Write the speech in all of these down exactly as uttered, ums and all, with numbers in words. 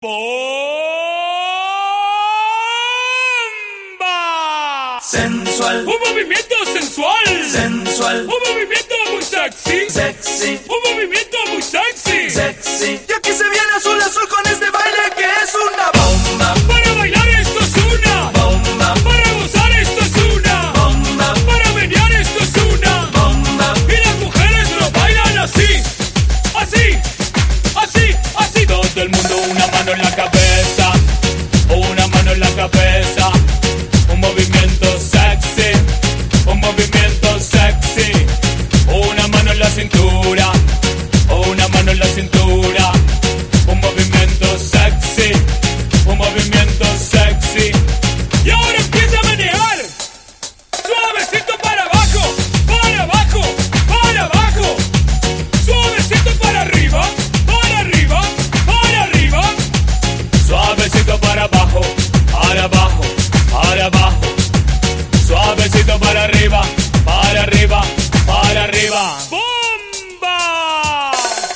¡Bomba! Sensual, Un movimiento sensual. sensual, Un movimiento muy sexy. sexy, Un movimiento muy sexy. sexy. Y aquí se viene azul azul con este baile que es una bomba, Para bailar esto es una. bomba, Para gozar esto es una. bomba, Para menear esto es una. bomba. Y las mujeres lo bailan así. Así. Así. Así. Todo el mundo una mano en la cabeza. Una mano en la cabeza. Un movimiento sexy. Un movimiento sexy. Una mano en la cintura. Una mano en la cintura. Un movimiento sexy. Un movimiento sexy. Y ahora empieza a menear. Suavecito para abajo. Para abajo. Para abajo. Suavecito para arriba. Para arriba. Para arriba. Suavecito para abajo. Para abajo. Para abajo. Suavecito para arriba. Para arriba. Para arriba. ¡Bomba!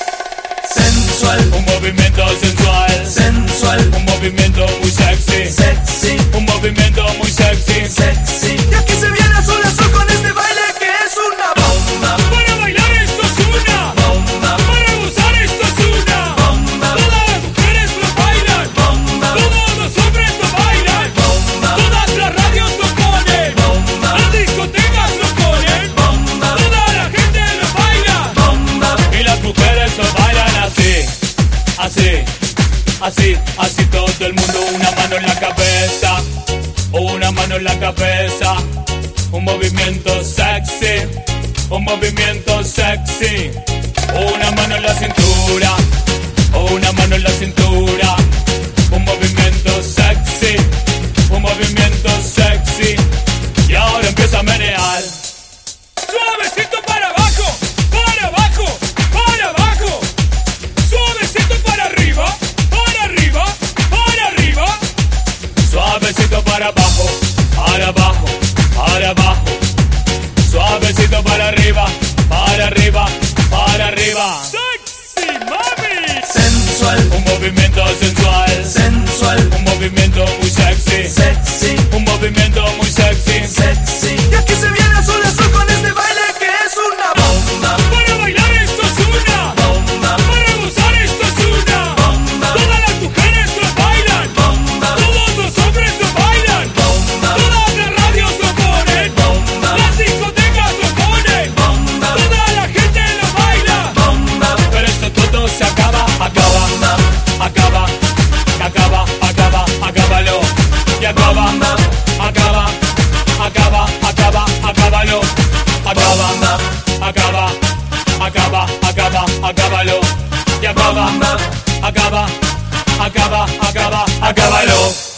Sensual, Un movimiento sensual. sensual, Un movimiento muy sexy. sexy, Un movimiento muy sexy. sexy. Y aquí se viene azul azul con este baile que es una bomba, Para bailar esto es una. bomba, Para gozar esto es una. bomba, Todas las mujeres lo bailan. bomba, Todos los hombres lo bailan. bomba, Todas las radios lo ponen. bomba, Las discotecas lo ponen. bomba, Toda la gente lo baila. bomba. Y las mujeres lo bailan así. Así. Así. Así todo el mundo. Una mano en la cabeza. Una mano en la cabeza. Un movimiento sexy. Un movimiento sexy. Una mano en la cintura. Una mano en la cintura. Un movimiento sexy. Un movimiento sexy. Y ahora empieza a menear. Suavecito para abajo. Para abajo. Para abajo. Suavecito para arriba. Para arriba. Para arriba. Suavecito para abajo. Para abajo. Para abajo. Suavecito para arriba. Para arriba. Para arriba. Sexy mami. Sensual, Un movimiento sensual. sensual, Un movimiento muy sexy. sexy, Un movimiento muy sexy. sexy. Y aquí se viene azul azul con este baile que es una bomba, Para bailar esto es una. bomba, Para gozar esto es una. bomba, Todas las mujeres lo bailan. bomba, Todos los hombres lo bailan. bomba, Todas las radios lo ponen. bomba, Las discotecas lo ponen. bomba, Toda la gente lo baila. bomba, Pero esto todo se acaba, acaba, acaba, acaba, acaba, acábalo. Y acaba, acaba, acaba, acaba, acábalo. Acaba, acaba, acaba, acaba, acábalo. Y acaba, acaba, acaba, acaba, acábalo.